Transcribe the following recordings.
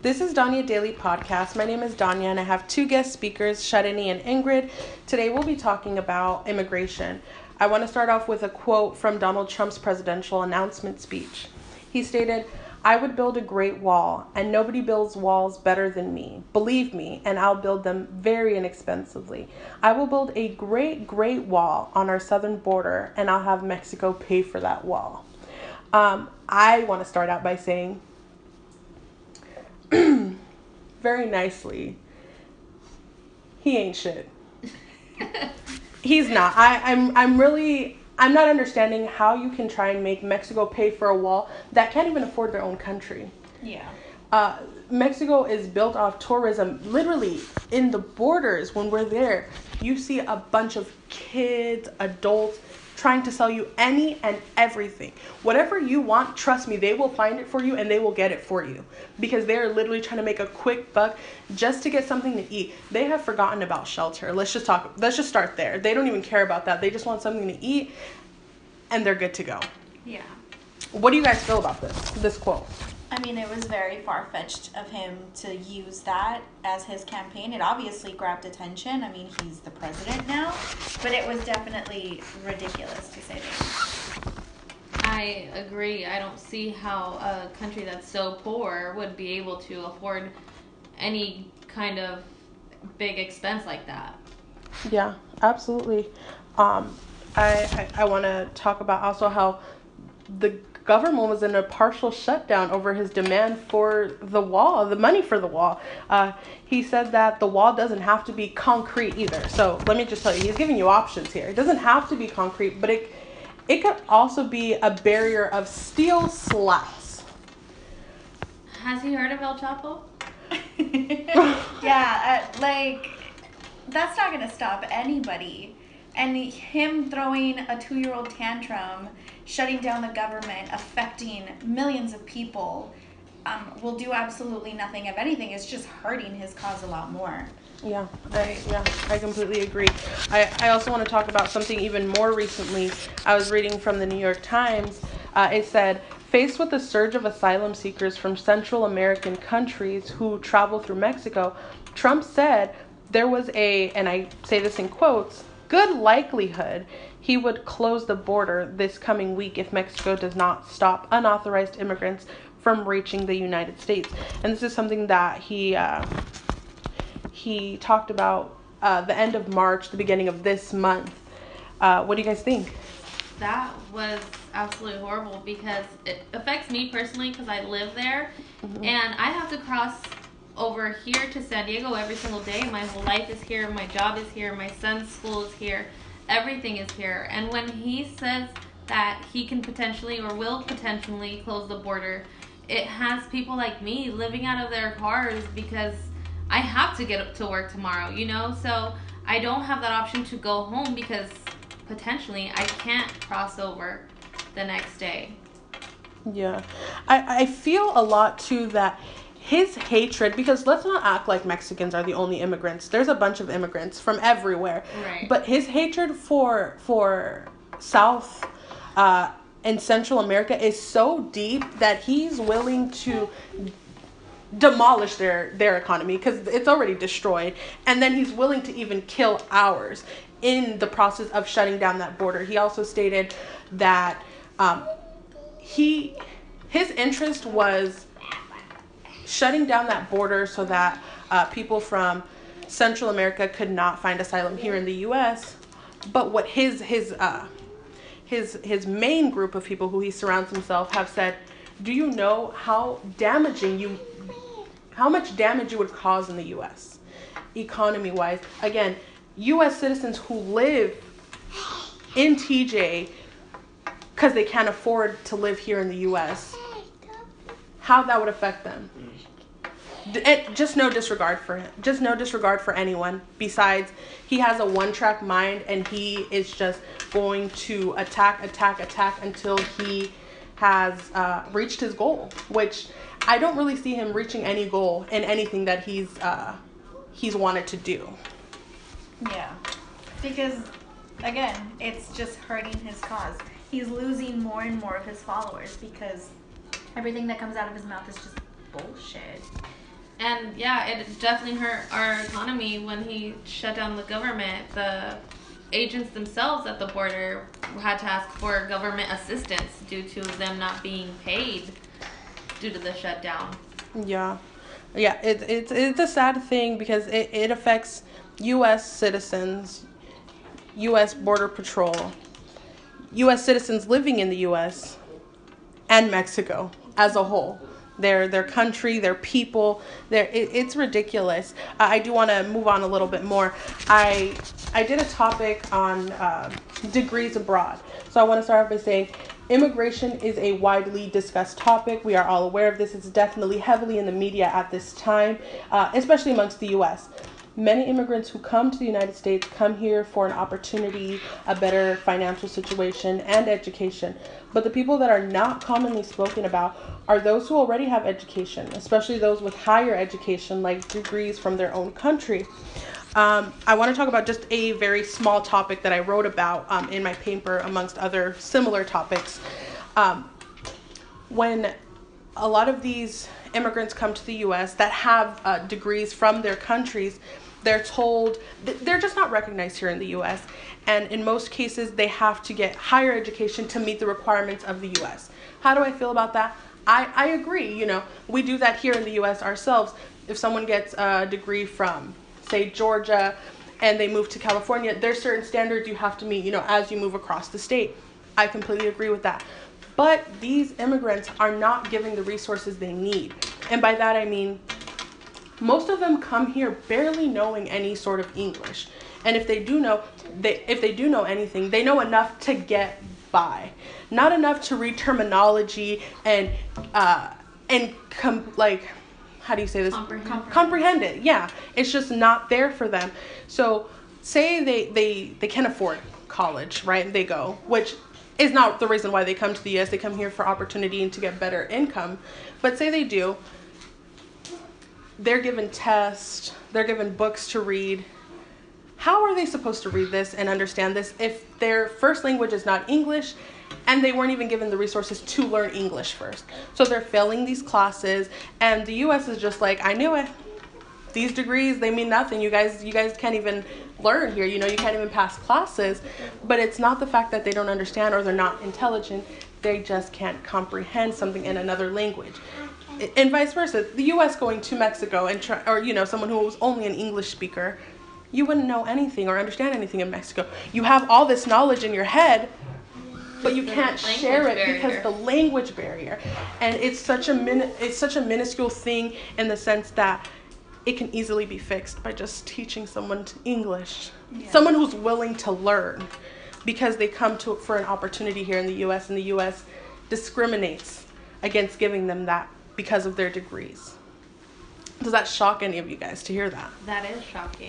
This is Danya Daily Podcast. My name is Danya and I have two guest speakers, Sharini and Ingrid. Today we'll be talking about immigration. I want to start off with a quote from Donald Trump's presidential announcement speech. He stated, "I would build a great wall, and nobody builds walls better than me. Believe me, and I'll build them very inexpensively. I will build a great, great wall on our southern border, and I'll have Mexico pay for that wall." I want to start out by saying, very nicely, he ain't shit. He's not. I'm not understanding how you can try and make Mexico pay for a wall that can't even afford their own country. Yeah. Mexico is built off tourism. Literally, in the borders, when we're there, you see a bunch of kids, adults, trying to sell you any and everything. Whatever you want, trust me, they will find it for you and they will get it for you. Because they're literally trying to make a quick buck just to get something to eat. They have forgotten about shelter. Let's just start there. They don't even care about that. They just want something to eat and they're good to go. Yeah. What do you guys feel about this quote? I mean, it was very far-fetched of him to use that as his campaign. It obviously grabbed attention. I mean, he's the president now, but it was definitely ridiculous, to say the least. I agree. I don't see how a country that's so poor would be able to afford any kind of big expense like that. Yeah, absolutely. I want to talk about also how the government was in a partial shutdown over his demand for the wall, the money for the wall. He said that the wall doesn't have to be concrete either. So let me just tell you, he's giving you options here. It doesn't have to be concrete, but it could also be a barrier of steel slats. Has he heard of El Chapo? Yeah, that's not going to stop anybody. And him throwing a 2-year-old tantrum, shutting down the government, affecting millions of people, will do absolutely nothing. If anything, it's just hurting his cause a lot more. Yeah, I completely agree. I also want to talk about something even more recently. I was reading from the New York Times. It said, faced with a surge of asylum seekers from Central American countries who travel through Mexico, Trump said there was and I say this in quotes, good likelihood he would close the border this coming week if Mexico does not stop unauthorized immigrants from reaching the United States. And this is something that he talked about the end of March, the beginning of this month. What do you guys think? That was absolutely horrible because it affects me personally because I live there. Mm-hmm. And I have to cross over here to San Diego every single day. My whole life is here. My job is here. My son's school is here. Everything is here. And when he says that he can potentially or will potentially close the border, it has people like me living out of their cars because I have to get up to work tomorrow, So I don't have that option to go home because potentially I can't cross over the next day. Yeah. I feel a lot too that his hatred, because let's not act like Mexicans are the only immigrants. There's a bunch of immigrants from everywhere. Right. But his hatred for South and Central America is so deep that he's willing to demolish their economy because it's already destroyed. And then he's willing to even kill ours in the process of shutting down that border. He also stated that his interest was shutting down that border so that people from Central America could not find asylum here in the U.S. But what his main group of people who he surrounds himself have said, do you know how much damage you would cause in the U.S. economy-wise? Again, U.S. citizens who live in TJ because they can't afford to live here in the U.S., how that would affect them. Just no disregard for him. Just no disregard for anyone. Besides, he has a one-track mind and he is just going to attack until he has reached his goal, which I don't really see him reaching any goal in anything that he's wanted to do. Yeah, because again, it's just hurting his cause. He's losing more and more of his followers because everything that comes out of his mouth is just bullshit. And yeah, it definitely hurt our economy when he shut down the government. The agents themselves at the border had to ask for government assistance due to them not being paid due to the shutdown. Yeah. Yeah, it's a sad thing because it affects U.S. citizens, U.S. Border Patrol, U.S. citizens living in the U.S., and Mexico as a whole. Their country, their people, it's ridiculous. I do want to move on a little bit more. I did a topic on degrees abroad. So I want to start off by saying immigration is a widely discussed topic. We are all aware of this. It's definitely heavily in the media at this time, especially amongst the U.S. Many immigrants who come to the United States come here for an opportunity, a better financial situation, and education. But the people that are not commonly spoken about are those who already have education, especially those with higher education, like degrees from their own country. I want to talk about just a very small topic that I wrote about in my paper, amongst other similar topics. When a lot of these immigrants come to the U.S. that have degrees from their countries, they're told they're just not recognized here in the U.S. And in most cases, they have to get higher education to meet the requirements of the U.S. How do I feel about that? I agree. You know, we do that here in the U.S. ourselves. If someone gets a degree from, say, Georgia, and they move to California, there's certain standards you have to meet, you know, as you move across the state. I completely agree with that. But these immigrants are not given the resources they need. And by that I mean, most of them come here barely knowing any sort of English. And if they do know anything, they know enough to get by. Not enough to read terminology and how do you say this? Comprehend it. Yeah. It's just not there for them. So say they can afford college, right? They go, which is not the reason why they come to the U.S. They come here for opportunity and to get better income. But say they do, they're given tests, they're given books to read. How are they supposed to read this and understand this if their first language is not English and they weren't even given the resources to learn English first? So they're failing these classes, and the U.S. is just like, I knew it. These degrees, they mean nothing. You guys can't even learn here. You know, you can't even pass classes. But it's not the fact that they don't understand or they're not intelligent. They just can't comprehend something in another language. And vice versa. The U.S. going to Mexico and someone who was only an English speaker, you wouldn't know anything or understand anything in Mexico. You have all this knowledge in your head, but you can't share it because the language barrier. And it's such a minuscule thing in the sense that it can easily be fixed by just teaching someone English. Yeah. Someone who's willing to learn, because they come for an opportunity here in the U.S. and the U.S. discriminates against giving them that because of their degrees. Does that shock any of you guys to hear that? That is shocking.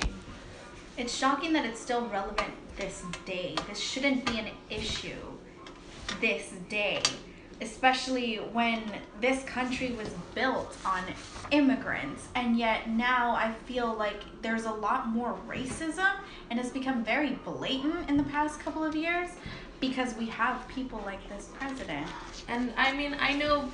It's shocking that it's still relevant this day. This shouldn't be an issue this day, especially when this country was built on immigrants, and yet now I feel like there's a lot more racism, and it's become very blatant in the past couple of years because we have people like this president. And I mean, I know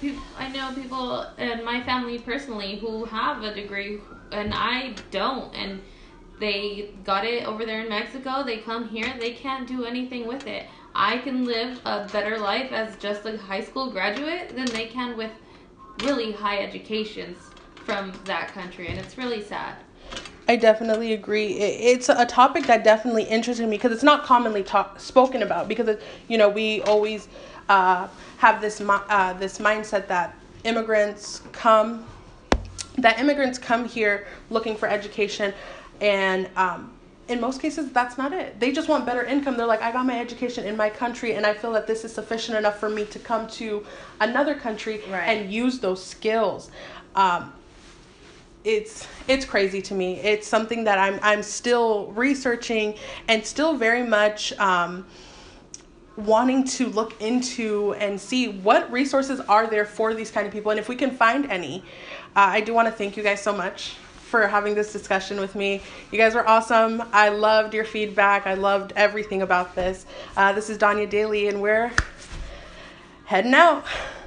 people in my family personally who have a degree, and I don't, and they got it over there in Mexico. They come here, they can't do anything with it. I can live a better life as just a high school graduate than they can with really high educations from that country, and it's really sad. I definitely agree. It's a topic that definitely interested me because it's not commonly spoken about, because we always have this mindset that immigrants come here looking for education, and in most cases that's not it. They just want better income. They're like, I got my education in my country and I feel that this is sufficient enough for me to come to another country and use those skills. It's crazy to me. It's something that I'm still researching and still very much wanting to look into and see what resources are there for these kind of people, and if we can find any. I do want to thank you guys so much for having this discussion with me. You guys were awesome. I loved your feedback. I loved everything about this. This is Danya Daly, and we're heading out.